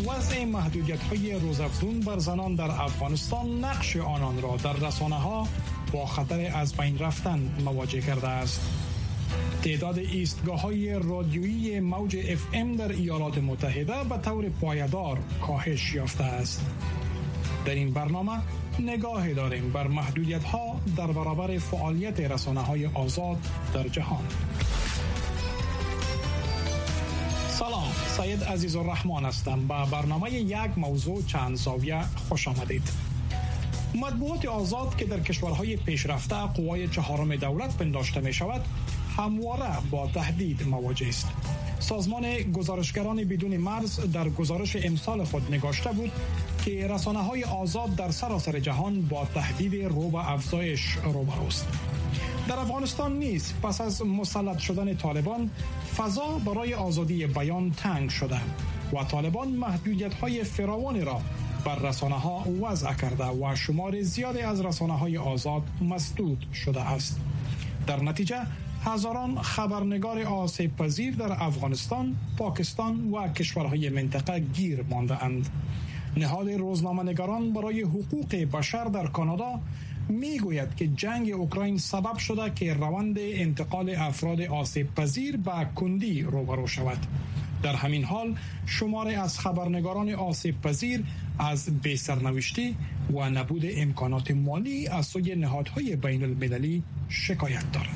وضع محدودیت‌های روزافزون بر زنان در افغانستان نقش آنان را در رسانه‌ها با خطر از بین رفتن مواجه کرده است. تعداد ایستگاه‌های رادیویی موج FM در ایالات متحده به طور پایدار کاهش یافته است. در این برنامه نگاه داریم بر محدودیت‌ها در برابر فعالیت رسانه‌های آزاد در جهان. سلام، سید عزیزالرحمن هستم. به برنامه یک موضوع چند زاویه خوش آمدید. مطبوعات آزاد که در کشورهای پیشرفته قوای چهارم دولت پنداشته می شود، همواره با تهدید مواجه است. سازمان گزارشگران بدون مرز در گزارش امسال خود نگاشته بود که رسانه‌های آزاد در سراسر جهان با تهدید رو به افزایش روبروست. در افغانستان نیز پس از مسلط شدن طالبان فضا برای آزادی بیان تنگ شده و طالبان محدودیت‌های فراوانی را بر رسانه‌ها وضع کرده و شمار زیادی از رسانه‌های آزاد مسدود شده است. در نتیجه هزاران خبرنگار آسیب پذیر در افغانستان، پاکستان و کشورهای منطقه گیر مانده اند. نهاد روزنامه‌نگاران برای حقوق بشر در کانادا میگوید که جنگ اوکراین سبب شده که روند انتقال افراد آسیب پذیر به کندی روبرو شود. در همین حال شماری از خبرنگاران آسیب پذیر از بی‌سرنوشتی و نبود امکانات مالی از سوی نهادهای بین المللی شکایت دارند.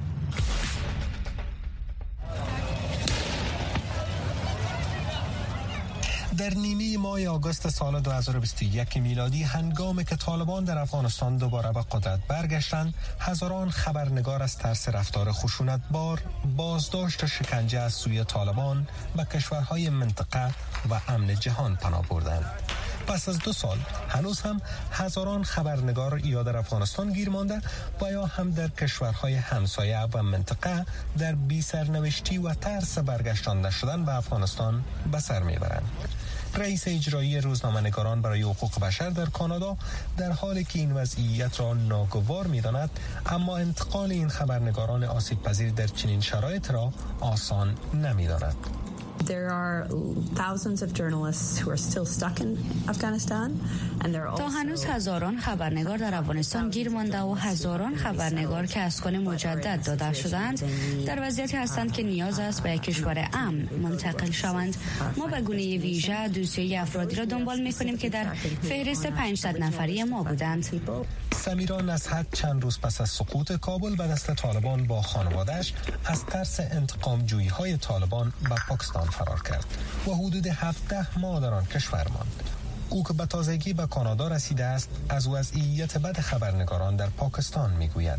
در نیمه ماه آگوست سال 2021 میلادی، هنگامی که طالبان در افغانستان دوباره به قدرت برگشتند، هزاران خبرنگار از ترس رفتار خشونتبار، بازداشت و شکنجه از سوی طالبان به کشورهای منطقه و امن جهان پناه بردند. پس از 2 سال هنوز هم هزاران خبرنگار یا در افغانستان گیر مانده و یا هم در کشورهای همسایه و منطقه در بی‌سرنوشتی و ترس برگشتانده شدن به افغانستان به سر میبرند. رئیس اجرایی روزنامه‌نگاران برای حقوق بشر در کانادا در حالی که این وضعیت را ناگوار می‌داند، اما انتقال این خبرنگاران آسیب پذیر در چنین شرایط را آسان نمی‌داند. There are thousands of journalists who are still stuck in Afghanistan and there are تا هنوز هزاران خبرنگار در افغانستان گیر مانده و هزاران خبرنگار که از کن مجدد داده شدند در وضعیتی هستند که نیاز است به کشور امن منتقل شوند. ما به گونه ویژه دوسیه افرادی را دنبال می‌کنیم که در فهرست 500 نفری ما بودند. سمیرا نصحت چند روز پس از سقوط کابل به دست طالبان با خانواده‌اش از ترس انتقام جویی‌های طالبان به پاکستان فرار کرد و حدود 17 ماه در آن کشور ماند. او که به تازگی به کانادا رسیده است، از وضعیت بد خبرنگاران در پاکستان میگوید.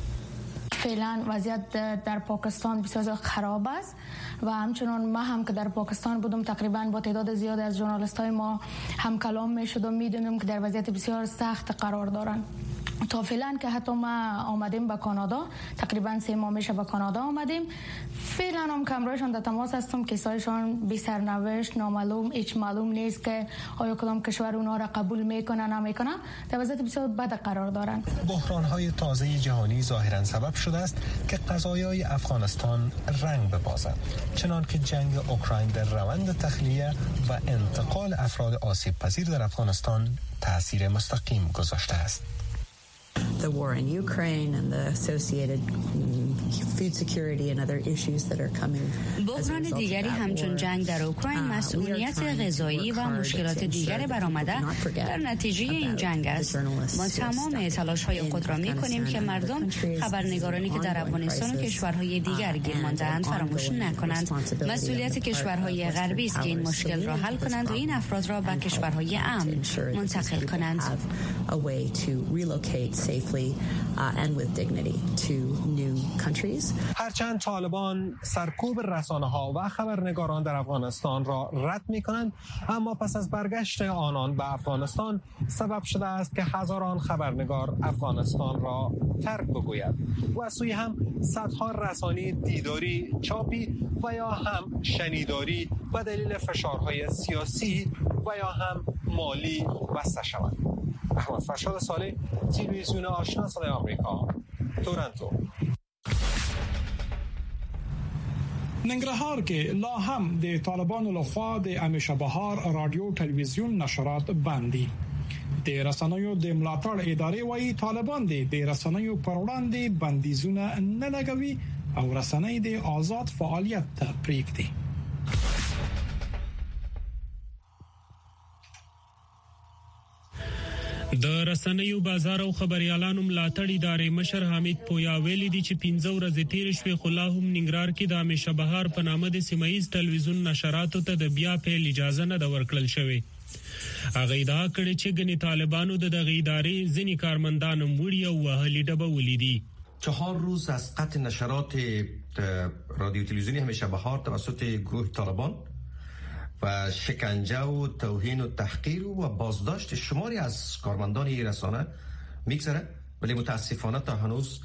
فعلا وضعیت در پاکستان بسیار خراب است و همچنان ما هم که در پاکستان بودم تقریبا با تعداد زیاد از ژورنالیست‌های ما هم کلام میشد و میدونیم که در وضعیت بسیار سخت قرار دارند. تا فعلا که حتی ما آمدیم به کانادا، تقریبا 3 ماه میشه به کانادا آمدیم، فعلا هم کمرایشان در تماس هستم، کسایشان بی سرنوشت، نامعلوم، هیچ معلوم نیست که آیا کدام کشور اونها را قبول میکنه نمیکنه، در وضعیت بسیار بد قرار دارند. بحران‌های تازه جهانی ظاهراً سبب شده است که قضایای افغانستان رنگ ببازد، چنان که جنگ اوکراین در روند تخلیه و انتقال افراد آسیب پذیر در افغانستان تأثیر مستقیم گذاشته است. The war in Ukraine and the associated food security and other issues that are coming. بحران دیگری همچون جنگ در اوکراین، مسئولیت غذایی و مشکلات دیگر برآمده در نتیجه این جنگ است. ما تمام تلاش‌های خود را می‌کنیم که مردم خبرنگارانی که در افغانستان و کشورهای دیگر گیر مانده‌اند فراموش نکنند. مسئولیت کشورهای غربی است که این مشکل را حل کنند و این افراد را به کشورهای امن منتقل کنند. Safely and with dignity to new countries. هرچند طالبان سرکوب رسانه‌ها و خبرنگاران در افغانستان را رد می‌کنند، اما پس از برگشت آنان به افغانستان سبب شده است که هزاران خبرنگار افغانستان را ترک بگوید و از سوی هم صدها رسانه دیداری، چاپی و یا هم شنیداری به دلیل فشارهای سیاسی و یا هم مالی بسته شوند. احمد فرشاد صالح، تلویزیون آشنا صدای آمریکا، تورنتو. ننګرهار کې لا هم د طالبانو لخوا د همیشه بهار رادیو تلویزیون نشرات بندي. د رسنیو د ملاتړ ادارې وايي طالبان د رسنیو پر وړاندې بندیزونه نه لګوي او رسنۍ د آزاد فعالیت ته پریږدي. د رسنیو بازار او خبريالانو ملاتړ ادارې مشر حمید پویا ویلي دي چې 15 ورځې تیر شوې خو لا هم ننګرهار کې د همیشه بهار په نامه د سیمایي تلویزیون نشراتو ته د بیا پیل اجازه نه د ورکړل شوې. هغه ادعا کړې چې ګنې طالبانو د دغه ادارې ځینې کارمندان وړي او وهلي ډبه ولیدي. 4 روز از قطع نشرات رادیو تلویزیونی همیشه بهار توسط گروه طالبان و شکنجه و توهین و تحقیر و بازداشت شماری از کارمندان این رسانه میگذره، ولی متاسفانه تا هنوز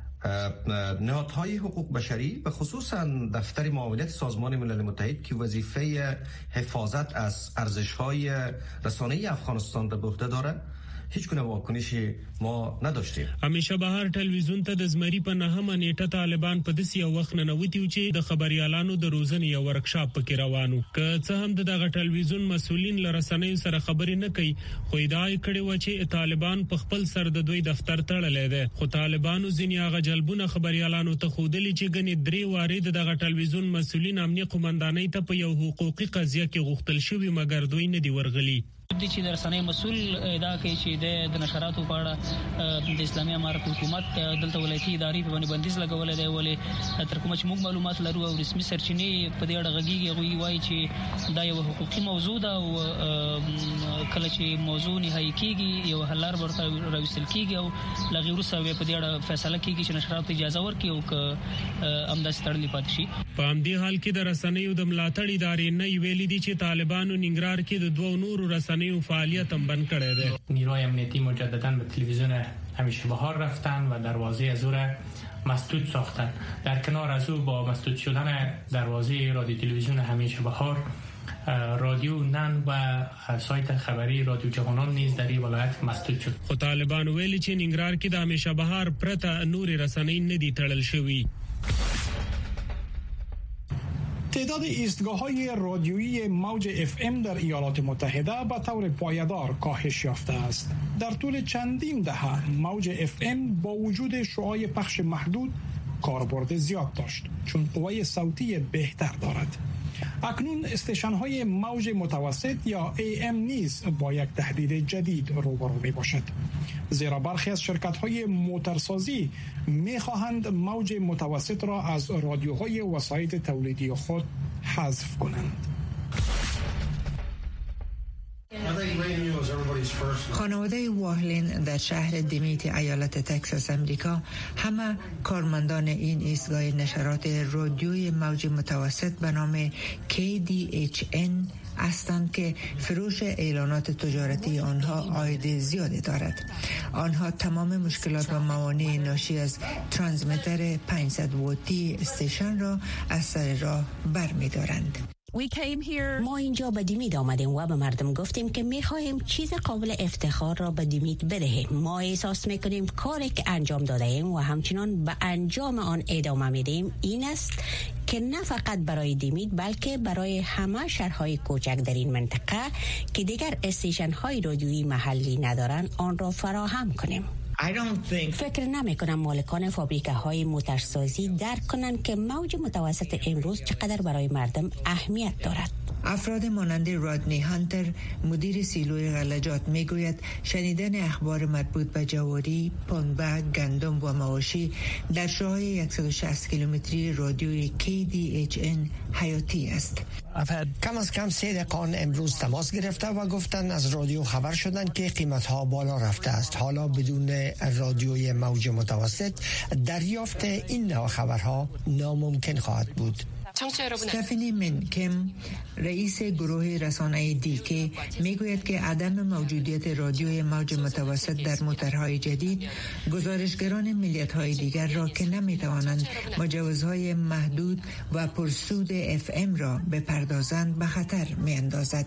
نهادهای حقوق بشری به خصوصا دفتر معاونت سازمان ملل متحد که وظیفه حفاظت از ارزش‌های رسانه‌ای افغانستان را به عهده داره هیچ گونه واکنشی ما نداشتیم. همیشه بهار تلویزیون ته د زمری په نهمه نیټه طالبان په داسې یو وخت نه نوتی چې د خبريالانو د روزنې یو ورکشاپ پکې روانو. که څه هم دغه تلویزیون مسولین لرسنیو سره خبرې نه کوي، خو ادعا کړې و چې طالبان په خپل سر د دوی دفتر تړلې ده. خو طالبانو ځینې هغه جلبونه خبريالانو ته خودلی چې ګنې 3 واري دغه تلویزیون مسولین امنیه قومندانۍ ته په یو حقوقي قضیه کې غوښتل شوی مګر دوی نه دی ورغلي. د چې د رسنۍ مسول ادعا کوي چې د نشراتو په اړه د اسلامي امارت حکومت دلته ولایتي ادارې په باندې بندیز لګولې دی، ولې تر کومه چې موږ معلومات لرو او رسمي سرچینې په دې اړه غږیږي، هغوی وایي چې دا یو حقوقي موضوع ده او کله چې موضوع نهایي کیږي یو حل لار ورته راوستل کیږي او لږ وروسته په دې اړه فیصله کیږي چې نشرات اجازه ورکړي او همداسې تړلې پاتې شي. په همدې حال کې د رسنیو د ملاتړ ادارې نه ویلي دي چې طالبانو ننګرهار کې د 2 نورو رسنیو فعالیت هم بند کړی دی. نیروهای امنیتی مجددا به تلویزیون همیشه بهار رفتن و دروازه از او را مسدود ساختن. در کنار از او با مسدود شدن دروازه رادیو تلویزیون همیشه بهار، رادیو نن و سایت خبری رادیو جوانان نیز در این ولایت مسدود شد. خو طالبان ویلي چې ننګرهار کې د همیشه بهار پرته نور رسنۍ نه دي تړل شوی. تعداد ایستگاه‌های رادیویی موج FM در ایالات متحده به طور پایدار کاهش یافته است. در طول چندین دهه موج FM با وجود شعاع پخش محدود کاربرد زیاد داشت چون قوه صوتی بهتر دارد. اکنون استیشن‌های موج متوسط یا AM نیز با یک تهدید جدید روبرو می‌باشد، زیرا برخی از شرکت‌های موتورسازی می‌خواهند موج متوسط را از رادیوهای وسایط تولیدی خود حذف کنند. خانواده واهلین در شهر دیمیت ایالت تکساس امریکا همه کارمندان این ایستگاه نشرات رادیوی موج متوسط به نام KDHN هستند که فروش اعلانات تجارتی آنها عاید زیادی دارد. آنها تمام مشکلات و موانع ناشی از ترانسمیتر 500 واتی استیشن را از سر راه برمی‌دارند. ما اینجا به دیمید آمدیم و به مردم گفتیم که می‌خواهیم چیز قابل افتخار را به دیمید بدهیم. ما احساس می‌کنیم کاری که انجام داده ایم و همچنان به انجام آن ادامه می‌دهیم این است که نه فقط برای دیمید بلکه برای همه شهرهای کوچک در این منطقه که دیگر استیشن‌های رادیویی محلی ندارند آن را فراهم کنیم. فکر نمی کنم مالکان فابریکه های موتورسازی درک کنند که موج متوسط امروز چقدر برای مردم اهمیت دارد. افراد مانند رادنی هانتر مدیر سیلوی غلجات میگوید شنیدن اخبار مربوط به جواری، پنبه، گندم و مواشی در شاهای 160 کیلومتری رادیوی KDHN حیاتی است. کم از کم 3 دقیقه امروز تماس گرفته و گفتن از رادیو خبر شدن که قیمت‌ها بالا رفته است. حالا بدون رادیوی موج متوسط دریافت این نوع خبرها ناممکن خواهد بود. استفانی منکم رئیس گروه رسانه دیکه میگوید که عدم موجودیت رادیوی موج متوسط در موتورهای جدید گزارشگران ملیت‌های دیگر را که نمیتوانند مجوزهای محدود و پرسود FM را بپردازند به خطر میاندازد.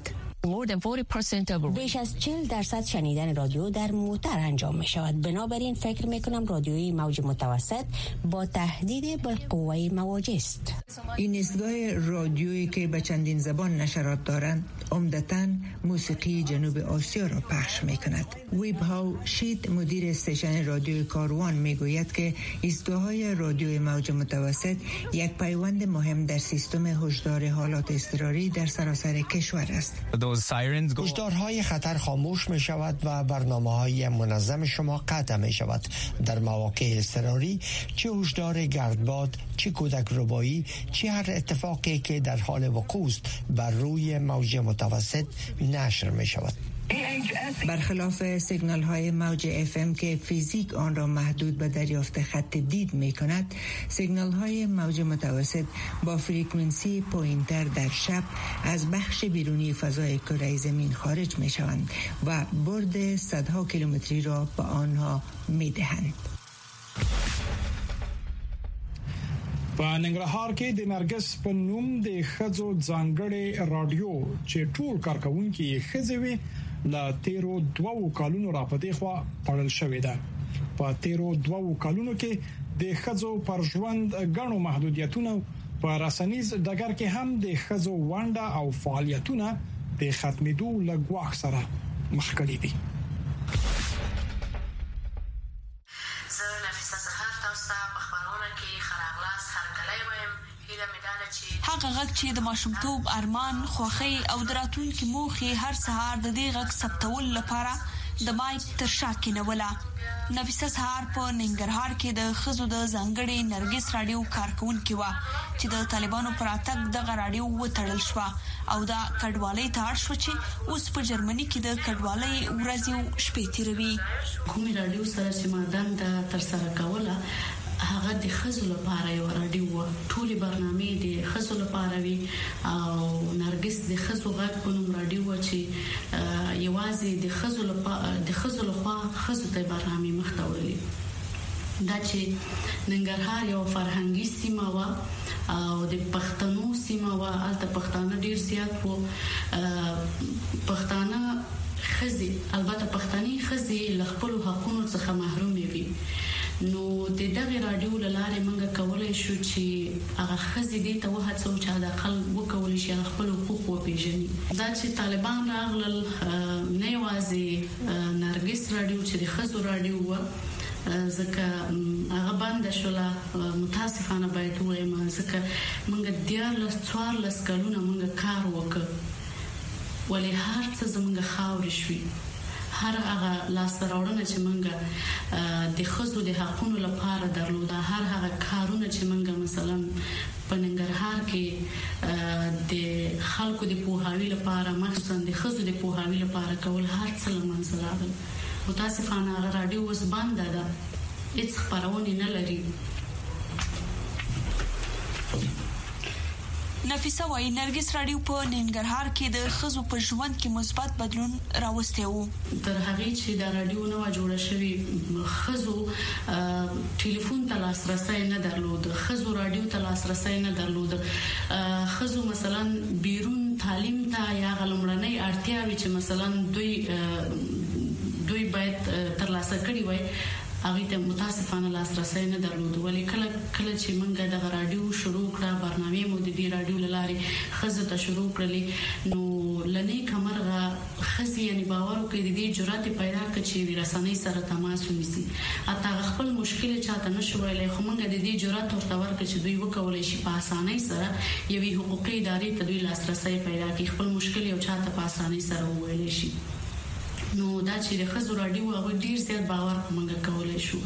بیش از 40% شنیدن رادیو در موتر انجام می شود. بنابراین فکر می کنم رادیوی موج متوسط با تهدید بالقوه مواجه است. این ایستگاه رادیویی که به چندین زبان نشرات دارند عمدتاً موسیقی جنوب آسیا را پخش می کند. ویب هاو شید مدیر استیشن رادیوی کاروان می گوید که ایستگاه‌های رادیوی موج متوسط یک پیوند مهم در سیستم هشدار حالات اضطراری در سراسر کشور است. هشدارهای خطر خاموش می شود و برنامه‌های منظم شما قطع می شود. در مواقع اضطراری چه هشدار گردباد، چه کودک ربایی، چه هر اتفاقی که در حال وقوع است بر روی موج متوسط نشر می شود. برخلاف سیگنال های موج FM که فیزیک آن را محدود به دریافت خط دید می کند، سیگنال های موج متوسط با فریکونسی پوینتر در شب از بخش بیرونی فضای کره زمین خارج می شوند و برد صدها کیلومتری را به آنها می دهند. په ننګرهار کې د نرګس په نوم د خځو ځانګړي رادیو چې ټول کارکونکي خځې وي لا 2 کالونو را پدې خوا پړل شوې ده. په 2 کالونو کې د خځو پر ژوند غنو محدودیتونه په رسنیز ډګر کې هم د خځو ونډه او فعالیتونه د ختمېدو لګواخ سره مخ کړي دي. هغه غږ چې د ماشومتوب ارمان، خوښي او دراتونکو موخي هر سهار د دې غږ ثبتول لپاره د مایک تر شا کېنوله. نفیسه سهار په ننګرهار کې د خزو د ځانګړي نرګس رادیو کارکونکو و چې د طالبانو پر اتک د رادیو وټړل شو او دا کډوالۍ ته اړ شو چې اوس په جرمني کې د کډوالۍ ورځې شپې تیروي. کومي رادیو سره چې مادام د تر سره کوله هغه د خزو لپاره یو رادیو ټولې برنامې د خزو لپاره وی او نرګس د خزو غږ په نوم رادیو چې یوازې د خزو لپاره خزو ته برنامې مختوري دا چې ننګرهار یو فرهنګي سیمه و او د پښتنو سیمه و البته پښتانه ډیر زیات وو پښتانه خزي البته پښتني خزي لخپل حقوقو څخه محروم وي نو د دغه رادیو لاره منګه کولای شو چې هغه خزي دي ته وهڅو چې د خلک وکول شي خپل حقوق وپیژني. دا چې طالبان راغلل نه یوازې نرګس رادیو چې د خزو رادیو و ځکه هغه باندې شولا متاسفانه باید وایم ځکه منګه دیار لس کلونه منګه کار وکړ ولې هر څه زمونږ خاور شوي هر هغه لاسراوړنه چې منګه د خزو د حقوقو لپاره درلوده هر هغه کارونه چې منګه مثلا په ننګرهار کې د خلکو د پوهاوی لپاره مخصوصا د خزو د پوهاوی لپاره کول هر څه لمنځه راغل. متاسفانه هغه رادیو اوس بند ده هیڅ خبرونه نه لري. نفیسه وای نرګس رادیو په ننګرهار کې د خزو په ژوند کې مثبت بدلون راوستي وو. تر هغه چې د رادیو نو جوړه شوی خزو ټلیفون ته لاسرسي نه درلود، خزو رادیو ته لاسرسي نه درلود، خزو مثلا بیرون تعلیم ته یا غلمړنۍ اړتیاوي چې مثلا دوی باید تر لاسه کړی وای هغه ته متاسفانه لاسرسي نه درلود. ولې کله چې موږ د رادیو شروع کړه برنامه مو د دې رادیو لارې خزه ته شروع کړلې نو لنی کمرغه خزي یعنی باور کوي د دې جرأت پیدا کړي چې رسنۍ سره تماس ونیسي اته خپل مشکل چاته نشو ویلې خو موږ د دې جرأت ورته ورکړي چې دوی وکولای شي په اسانۍ سره یوې حقوقي ادارې ته دوی لاسرسي پیدا کړي خپل مشکل یو چاته په اسانۍ سره وویل شي. نو دا چې د خزو رادیو هغه ډیر زیات باور موږ کولای شو.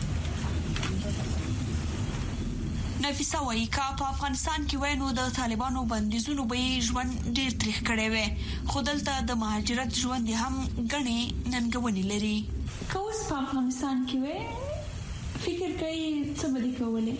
نفیسه وایي کا په افغانستان کې وینو د طالبانو بندیزونو به ژوند ډیر تریخ کړي وي خو دلته د مهاجرت ژوند هم غني ننګونی لري. کوس په افغانستان کې وي فکر کوي څه به کولای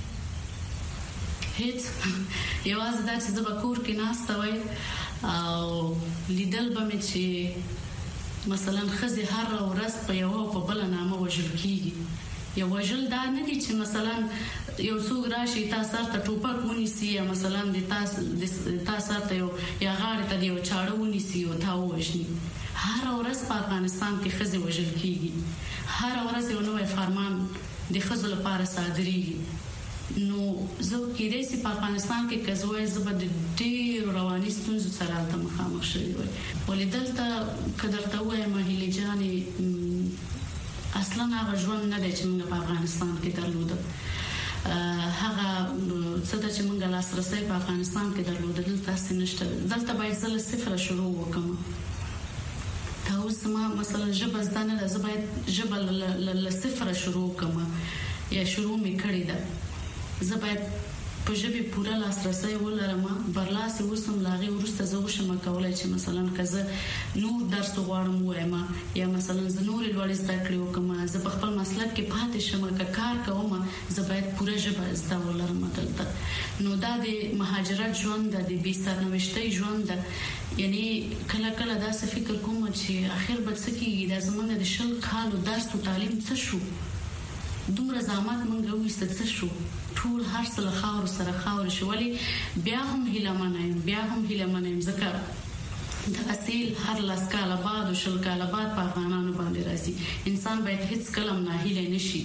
هیڅ یوازې دا چې زه کور کې ناسته وای او لیدل به مې چې مثلا خزي هر ورځ په یو په بل نامه وژل کیږي یو وجل دا نه دي چې مثلا یو څوک راشي تاسو ته ټوپک ونیسي یا مثلا د تاسو ته یو یا غاړه ته یو چاړه ونیسي او تا وژني. هر ورځ په افغانستان کې ښځې وژل کیږي، هر ورځ یو نوې فرمان د ښځو لپاره صادرېږي. نو زه کېدای شي په افغانستان کې کزوې زبد ډېر رواني ستونزو سره د مخامخ شوی وي. ولې دلته قدرته وایم هیله جانې اصلا هغه ژوند نه دی چې موږ په افغانستان کې درلوده. هغه څه چې موږ لاسرسي په افغانستان کې درلوده دلته څه نشته. دلته باید زه له صفر شروع وکم. دا اوس ما مثلا ژبه زده نه ده، زه باید ژبه له صفر شروع وکم یا شروع مې کړې ده. زه باید په ژبه پوره لاسرسي ولرم. برلاسي اوسم لاغي ورسته زه وشم کولای چې مثلا کزه نور درس غواړم وایم یا مثلا زه نور لوړ زده کړې وکم، زه په خپل مسلک کې پاتې شم که کار کوم، زه باید پوره ژبه زده ولرم دلته. نو دا د مهاجرت ژوند د بي سرنوشتي ژوند ده. یعنی کله کله دا څه فکر کوم چې اخر به څه کیږي، د زمونږ د شل کالو درس او تعلیم څه شو، دومره زحمت مونږ وایسته څه شو، ټول هر څه له خاور سره خاور شو. ولی بیا هم هیله منم ځکه د اصل هر لاس کاله بعد او شل کاله بعد په افغانانو باندې راځي. انسان باید هیڅ کلم نه هیله نشي.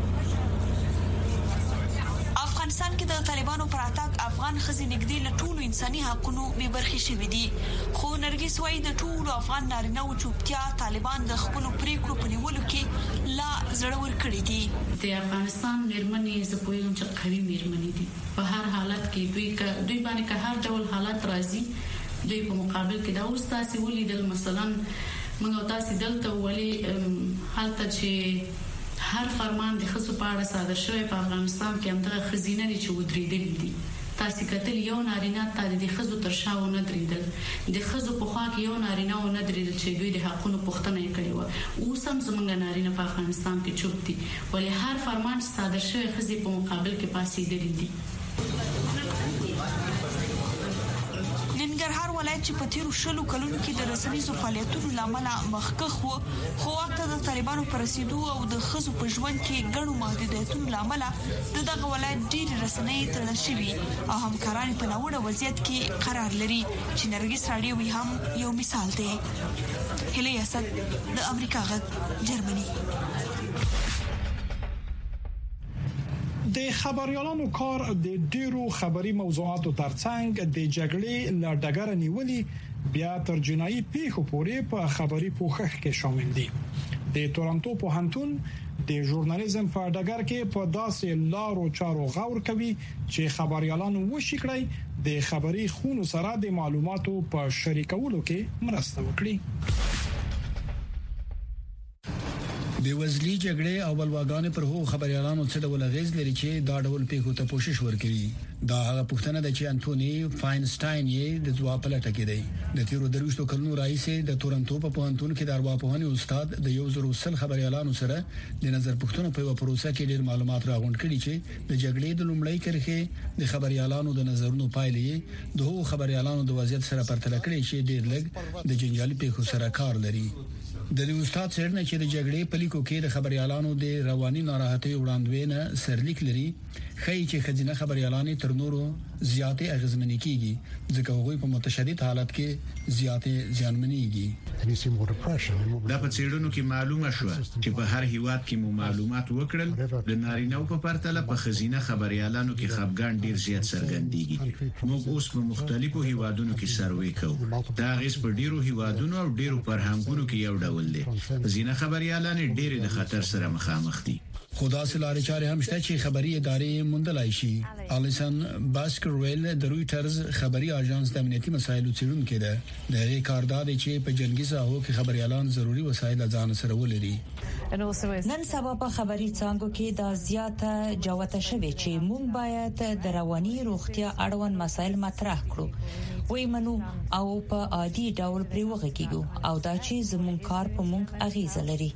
افغانستان کې د طالبانو پر اتاک افغان ښځې نږدې له ټولو انساني حقوقو بې برخې شوي دي. خو نرګس وايي د ټولو افغان نارینه‌و چوپتیا طالبان د خپلو پریکړو په نیولو کې لا زړور کړي دي. د افغانستان میرمنې زه پوهیږم چې قوي میرمنې دي. په هر حالت کې دوی باندې که هر ډول حالت راځي دوی په مقابل کې دا اوس تاسو ولیدل مثلا موږ تاسو دلته ولي حالت چې هر فرمان د خصو په اړه صادر شوی په افغانستان کې همدغه خزینه لري چې ودریدل دي. تاسو کتل یو نارینه ته د خزو تر شاو نه دریدل، د خزو په خوا کې یو نارینه و نه دریدل چې دوی د حقونو پوښتنه یې کړې و. اوس هم زمونږ نارینه په افغانستان کې چوپ دي، ولې هر فرمان صادر شوی خزي په مقابل کې پاسېدل دي. ننګرهار ولایت چې په تیرو شلو کلونو کې د رسنیزو فعالیتونو لامل مخکښ وو، خو وخت د طالبانو پر رسیدو او د ښځو په ژوند کې ګڼو محدودیتونو لامل دغه ولایت ډېر رسنۍ تړل شوي او همکاران په ناوړه وضعیت کې قرار لري چې نرګس راډیو هم یو مثال دی. هیله اسد د امریکا غږ جرمني. د خبريالانو کار د ډیرو خبري موضوعاتو ترڅنګ د جګړې له ډګر نیولې بیا تر جنایي پیښو پورې په خبري پوښښ کې شامل دي. د تورنټو پوهنتون د ژورنالیزم په ډګر کې په داسې لارو چارو غور کوي چې خبريالانو وشي کړی د خبري خونو سره د معلوماتو په شریکولو کې مرسته وکړي. بېوزلي جګړې او بلواګانې پر هغو خبريالانو څه ډول اغیز لري چې دا ډول پیښو ته کوشش وکړي. دا هغه پوښتنه ده چې انټونی فاینسټاین یې د ځواب په لټه کې دی. د تیرو دروشتو کلونو راهیسې د تورنټو په پوهنتون کې د ارواپوهنې استاد د 100 خبريالانو سره د نظر پوښتنه په پروسه کې ډېر معلومات راغونډ کړي چې د جګړې د لومړۍ کرښې د خبريالانو د نظرونو پایلې د هغو خبريالانو د وضعیت سره پرتله کړي چې ډېر لږ د جنجالي پیښو سره کار لري. د استاد څرنګه چې د جګړې په لیکو کې د خبريالانو د رواني ناراحتۍ وړاندوینه سرلیک لري، خای چې خزینه خبريالانې تر نورو زیاتې اغیزمنې کیږي ځکه هغوی په متشدد حالت کې زیاتې ځانمنېږي. دا په څېړنو کې معلومه شو چې په هر هیواد کې مو معلومات وکړل د نارینه‌و په پرتله په خزینه خبريالانو کې خپګان ډیر زیات څرګندېږي. موږ اوس په مختلفو هیوادونو کې سروې کوو. دا غیس په ډیرو هیوادونو او ډیرو فرهنګونو کې یو ډول دی. خزینه خبريالانې ډېر د خطر سره مخامخ دي. خدا سلاره چاره هم شته چې خبري ادارې موندلای شي. الیسن باسکرویل د رويټرز خبري اژانس د امنیتي مسایلو څېړونکې ده. د هغې کاردار چې په جنگي ساحو کې خبريالان ضروري وسایل ځان سره ولري. نن سبا په خبري څانګو کې دا زیاته جوته شوه چې موږ باید د رواني روغتیا اړوند مسایل مطرح کړو وای منو او په عادي ډول پرې وغږیږو او دا چې زموږ کار په موږ اغیزه لري.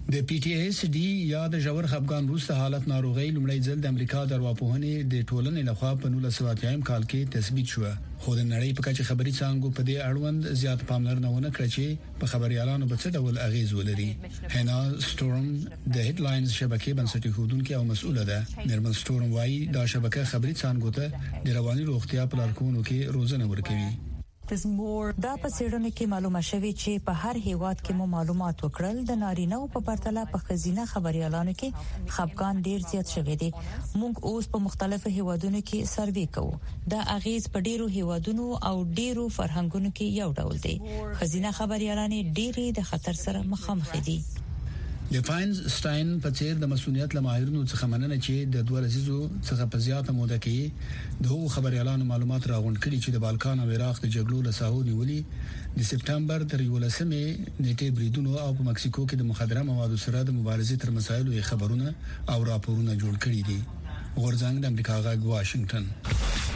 د PTSD یا د ژور خپګان وروسته حالت ناروغي لومړی ځل د امریکا د ارواپوهنې د ټولنې لخوا په 1980 کال کې تثبیت شو، خو د نړۍ په کچه خبري څانګو په دې اړوند زیات پاملرنه ونه کړې چې په خبريالانو په څه ډول اغیز ولري. هنا ستورم د هډلاینز شبکې بنسټي خودونکو او مسؤله ده. نرمل ستورم وايي دا شبکه خبري څانګو ته د رواني روغتیا په لارښوونو کې روزنه ورکوي. دا په څېړنه کې معلومه شوې چې په هر هیواد کې مو معلومات وکړل د نارینه او په پرتله په خزینه خبريالانو کې خپګان ډیر زیات شوی دی. موږ اوس په مختلفو هیوادونو کې سروې کوو. دا اغیز په ډیرو هیوادونو او ډیرو فرهنګونو کې یو ډول دی. خزینه خبريالان ډیرې د خطر سره مخامخ دي. د فاینسټاین په څیر د مسؤلیت لماهرونو څخه مننه چې د دوه لسیزو څخه په زیاته موده کې د خبريالانو معلومات راغونډ کړي چې د بالکان او عراق د جګړو له ساحو نیولې د سپټمبر تر 11مې نیټه بریدونو او په مکسیکو کې د مخدره موادو سره د مبارزې تر مسایلو خبرونه او راپورونه جوړ کړي دي. غورځنګ د امریکا غږ واشنگټن.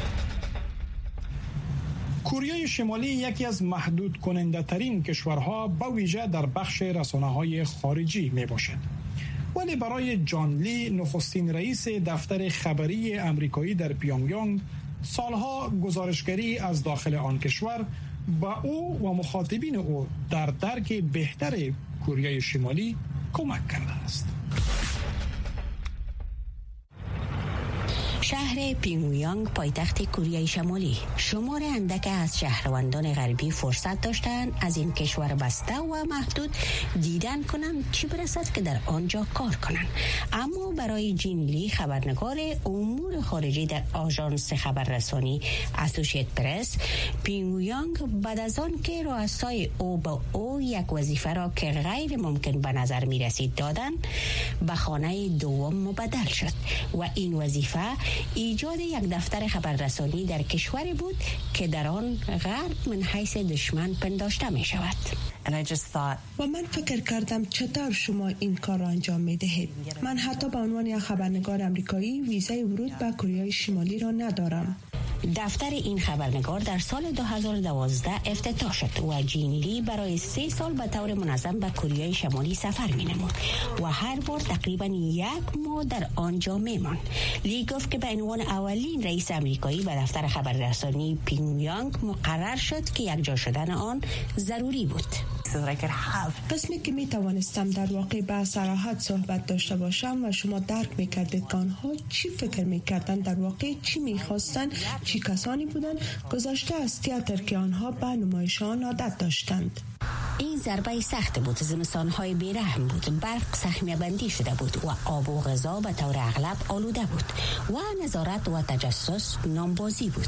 کره شمالی یکی از محدود کننده ترین کشورها با ویژه در بخش رسانه‌های خارجی می باشد. ولی برای جان لی نخستین رئیس دفتر خبری آمریکایی در پیونگیانگ سالها گزارشگری از داخل آن کشور با او و مخاطبین او در درک بهتر کره شمالی کمک کرده است. شهر پیونگیانگ پایتخت کره شمالی شمار اندک از شهروندان غربی فرصت داشتند از این کشور بسته و محدود دیدن کنند چی برسد که در آنجا کار کنند. اما برای جین لی خبرنگار امور خارجی در آژانس خبررسانی اسوسییت پرس، پیونگیانگ بعد از آن که رؤسای او با او یک وظیفه را که غیر ممکن به نظر می رسید دادند به خانه دوم مبدل شد و این وظیفه ایجاد یک دفتر خبررسانی در کشوری بود که در آن غرب من حیث دشمن پنداشته می شود. و من فکر کردم چطور شما این کار را انجام می دهید. من حتی به عنوان یک خبرنگار آمریکایی ویزای ورود به کره شمالی را ندارم. دفتر این خبرنگار در سال 2012 افتتاح شد و جین لی برای 3 سال به طور منظم به کره شمالی سفر می نمود و هر بار تقریبا 1 ماه در آنجا می ماند. لی گفت که به عنوان اولین رئیس آمریکایی به دفتر خبررسانی پیونگیانگ مقرر شد که یکجا شدن آن ضروری بود. قسمی که می توانستم در واقع به صراحت صحبت داشته باشم و شما درک می کردید که آنها چی فکر می کردن، در واقع چی می خواستن، چی کسانی بودند، گذشته از تئاتر که آنها به نمایشان عادت داشتند. این ضربه سخت بود. زمستان‌های بیرحم بود. برق سهمیه بندی شده بود و آب و غذا به طور اغلب آلوده بود و نظارت و تجسس نامبازی بود.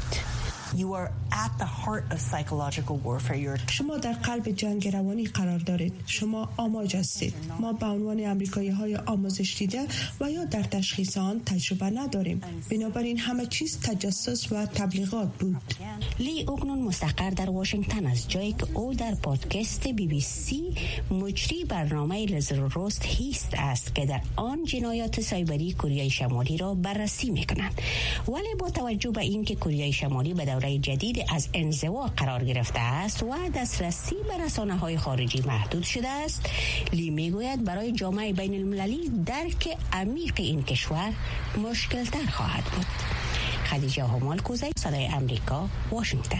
شما در قلب جنگ روانی قرار دارید. شما آماج هستید. ما به عنوان آمریکایی‌های آموزش دیده و یا در تشخیص آن تجربه نداریم. بنابراین همه چیز تجسس و تبلیغات بود. لی اکنون مستقر در واشنگتن است، جایی که او در پادکست BBC مجری برنامه لزروست هیست است که در آن جنایات سایبری کره شمالی را بررسی می‌کنند. ولی با توجه به اینکه کره شمالی به دوره جدید از انزوا قرار گرفته است و دسترسی به رسانه‌های خارجی محدود شده است، لی میگوید برای جامعه بین المللی درک عمیق این کشور مشکل‌تر خواهد بود. خدیجه همال کوزی، صدای آمریکا، واشنگتن.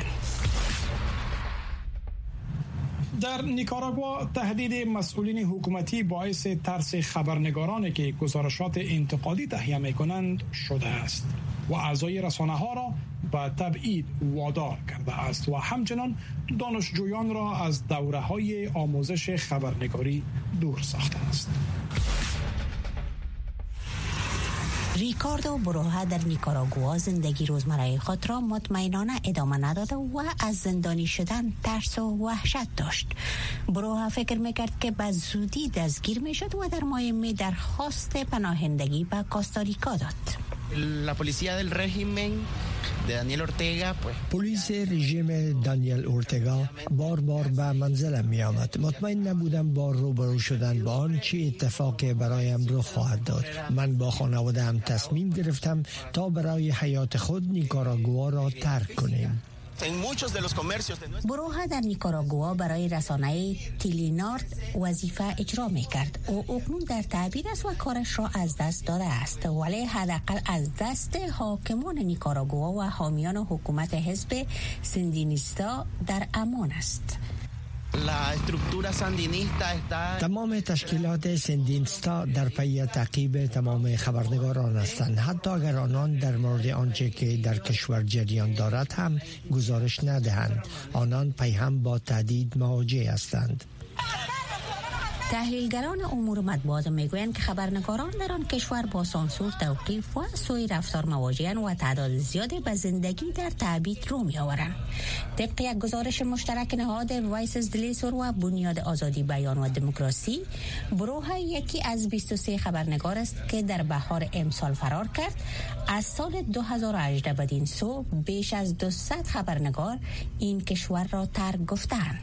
در نیکاراگوا تهدید مسئولین حکومتی باعث ترس خبرنگارانی که گزارشات انتقادی تهیه می‌کنند شده است و اعضای رسانه‌ها را به تبعید وادار کرده است و همچنان دانشجویان را از دوره‌های آموزش خبرنگاری دور ساخته است. ریکاردو بروها در نیکاراگوا زندگی روزمره خود را مطمئنانه ادامه نداده و از زندانی شدن ترس و وحشت داشت. بروها فکر میکرد که به زودی دستگیر میشد و در ماه می درخواست پناهندگی به کاستاریکا داد. La policía del régimen de Daniel Ortega پلیس رژیم دانیل اورتگا بار به منزلم می آمد. مطمئن نبودم با روبرو شدن با آن چه اتفاقی برایم رخ خواهد داد. من با خانواده‌ام تصمیم گرفتم تا برای حیات خود نیکاراگوا را ترک کنیم. بروها در نیکاراگوا برای رسانه تلینارد وظیفه اجرا میکرد. او اکنون در تعبیر است و کارش را از دست داده است، ولی حداقل از دست حاکمان نیکاراگوا و حامیان حکومت حزب سندینیستا در امان است. تمام تشکیلات سندینستا در پی تعقیب تمام خبرنگاران هستند، حتی اگر آنان در مورد آنچه که در کشور جریان دارد هم گزارش ندهند. آنان پیهم با تهدید مواجه هستند. تحلیلگران امور مطبوعات میگویند که خبرنگاران در آن کشور با سانسور، توقیف و سوء رفتار مواجه‌اند و تعداد زیادی به زندگی در تعبید رو می‌آورند. طبق یک گزارش مشترک نهاد وایسز دلیسور و بنیاد آزادی بیان و دموکراسی، بروها یکی از 23 خبرنگار است که در بهار امسال فرار کرد. از سال 2018 بدین سو بیش از 200 خبرنگار این کشور را ترک گفتند.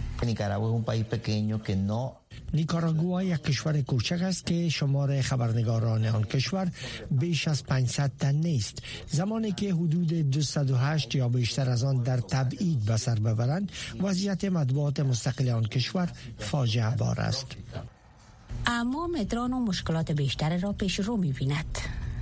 نیکاراگوا یک کشور کوچک است که شمار خبرنگاران آن کشور بیش از 500 تن نیست. زمانی که حدود 208 یا بیشتر از آن در تبعید به سر ببرند، وضعیت مطبوعات مستقل آن کشور فاجعه بار است. اما مدران و مشکلات بیشتر را پیش رو می‌بیند.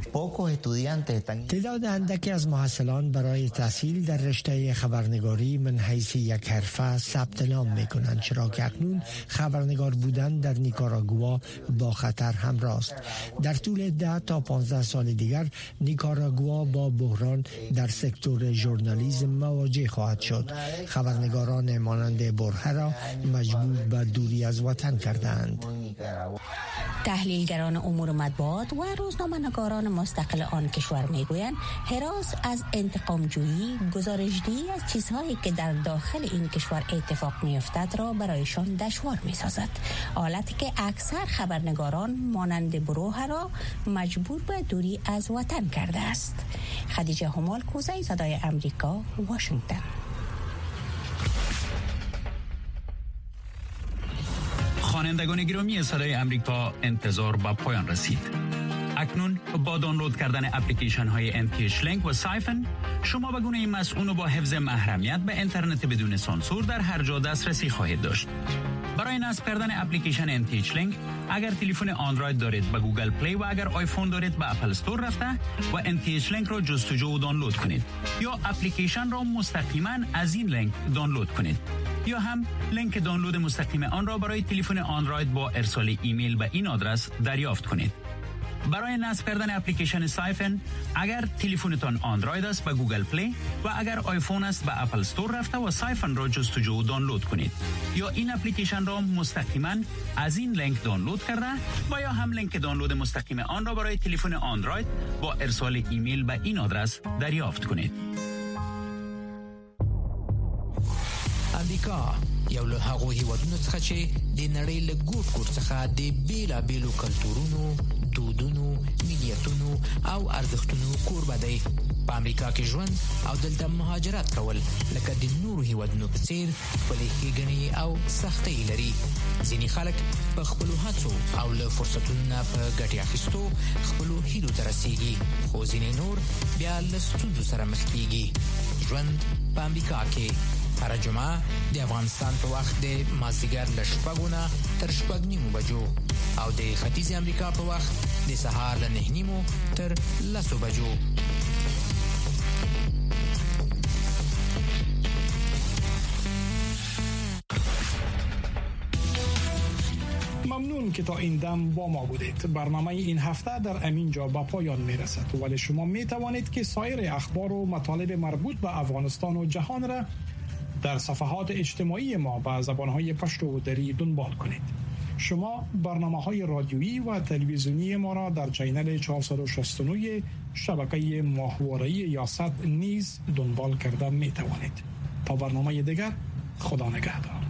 تعداد اندکی از محصلان برای تحصیل در رشته خبرنگاری من حیث یک حرفه ثبت نام می‌کنند، چرا که اکنون خبرنگار بودن در نیکاراگوا با خطر همراه است. در طول 10 تا 15 سال دیگر نیکاراگوا با بحران در سکتور ژورنالیسم مواجه خواهد شد. خبرنگاران مانند بروها را مجبور به دوری از وطن کردند. تحلیلگران امور مطبوعات و روزنامه‌نگاران مستقل آن کشور میگویند هراس از انتقام جویی، گزارش‌دهی از چیزهایی که در داخل این کشور اتفاق می‌افتد را برایشان دشوار می‌سازد، حالتی که اکثر خبرنگاران مانند بروها را مجبور به دوری از وطن کرده است. خدیجه همال کوزه، صدای آمریکا، واشنگتن. خوانندگان گرامی صدای آمریکا، انتظار به پایان رسید. اکنون با دانلود کردن اپلیکیشن های NTH لینک و سایفن، شما به گونه مسئول و با حفظ محرمیت به اینترنت بدون سانسور در هر جا دسترسی خواهید داشت. برای نصب کردن اپلیکیشن NTH لینک، اگر تلفن اندروید دارید به گوگل پلی و اگر آیفون دارید به اپل استور رفته و NTH لینک را جستجو و دانلود کنید، یا اپلیکیشن را مستقیما از این لینک دانلود کنید، یا هم لینک دانلود مستقیم آن را برای تلفن اندروید با ارسال ایمیل به این آدرس دریافت کنید. برای نصب کردن اپلیکیشن سایفن، اگر تلفنتان اندروید است به گوگل پلی و اگر آیفون است به اپل استور رفته و سایفن را جستجو و دانلود کنید، یا این اپلیکیشن را مستقیما از این لینک دانلود کرده و یا هم لینک دانلود مستقیم آن را برای تلفن اندروید با ارسال ایمیل به این آدرس دریافت کنید. امریکا یو له هغو هیوادونو څخه چې د نړۍ له ګوټ ګوټ څخه د بیلابیلو کلتورونو، دودونو، ملیتونو او ارزښتونو کوربه دی. په امریکا کې ژوند او دلته مهاجرت کول لکه د نورو هیوادونو په څیر خپلې ښېګڼې او سختۍ لري. ځینې خلک په خپلو هڅو او له فرصتونو نه په ګټې اخیستو خپلو هیلو ته رسیږي، خو ځینې نور بیا له ستونزو سره مخ کیږي. ژوند په امریکا کې هر جمعه د افغانستان په وخت د مازدیګر له 6 نه تر 6:30 بجو او د ختیځ امریکا په وخت د سهار له 9:30 تر 10 بجو. ممنون که تا این دم با ما بودید. برنامه این هفته در امین جا به پایان میرسد، ولی شما می توانید که سایر اخبار و مطالب مربوط به افغانستان و جهان را در صفحات اجتماعی ما به زبانهای پشتو و دری دنبال کنید. شما برنامه‌های رادیویی و تلویزیونی ما را در چینل 469 شبکه ماهواره‌ای یاست نیز دنبال کرده می توانید. تا برنامه دیگر، خدا نگهدار.